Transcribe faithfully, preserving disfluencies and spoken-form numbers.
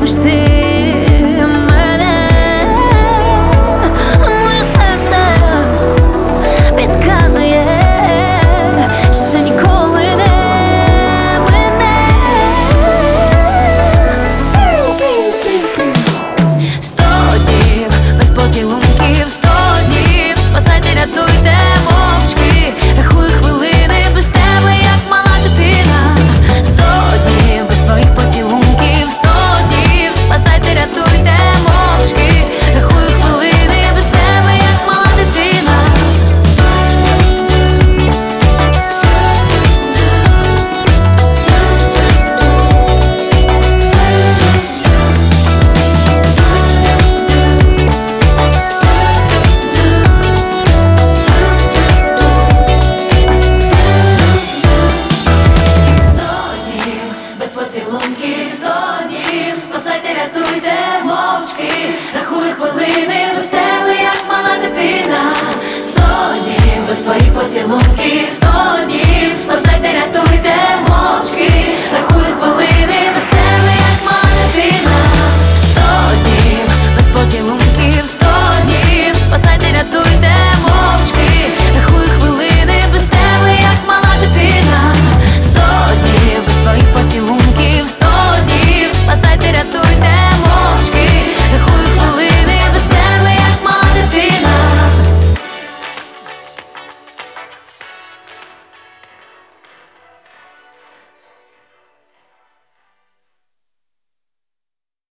любиш ти мене, моє серце підказує, що це ніколи не мене. Сто днів без поцілунків, сто днів, спасайте, рятуйте мовчки, рахую хвилини без тебе, як мала дитина. Сто днів без твоїх поцілунків, сто днів, спасайте, рятуйте мовчки, рахую хвилини без тебе, як мала дитина. Без поцілунків, сто днів, спасайте, рятуйте мовчки, рахую хвилини без тебе, як мала дитина. Сто днів без твоїх поцілунків, сто днів, спасайте, рятуйте.